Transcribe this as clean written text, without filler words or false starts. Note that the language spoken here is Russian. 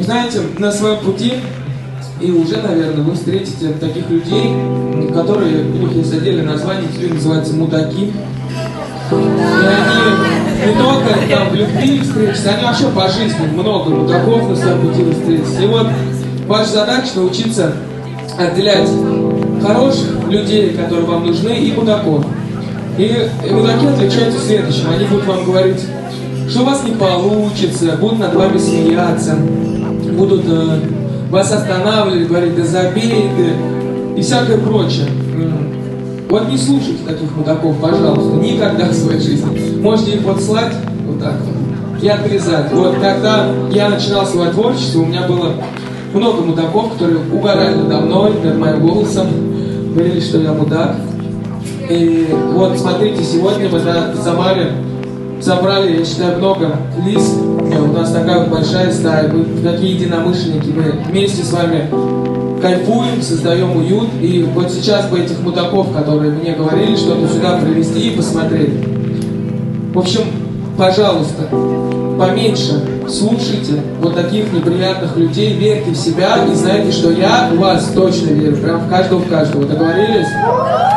Знаете, на своем пути, и уже, наверное, вы встретите таких людей, которые, у них есть отдельное название, теперь называются мудаки. И они не только там в любви встретятся, они вообще по жизни много мудаков на своем пути встретятся. И вот ваша задача научиться отделять хороших людей, которые вам нужны, и мудаков. И мудаки отличаются следующим. Они будут вам говорить, что у вас не получится, будут над вами смеяться, будут вас останавливать, говорить, да забей ты, и всякое прочее. Вот не слушайте таких мудаков, пожалуйста, никогда в своей жизни. Можете их вот слать вот так вот и отрезать. Вот когда я начинал свое творчество, у меня было много мудаков, которые угорали надо мной, над моим голосом, говорили, что я мудак. И вот смотрите, сегодня мы на Самаре собрали, я считаю, много лиц. У нас такая вот большая стая, мы такие единомышленники, мы вместе с вами кайфуем, создаем уют. И вот сейчас бы этих мудаков, которые мне говорили, что-то сюда привезти и посмотреть. В общем, пожалуйста, поменьше слушайте вот таких неприятных людей, верьте в себя и знайте, что я в вас точно верю, прям в каждого. Договорились?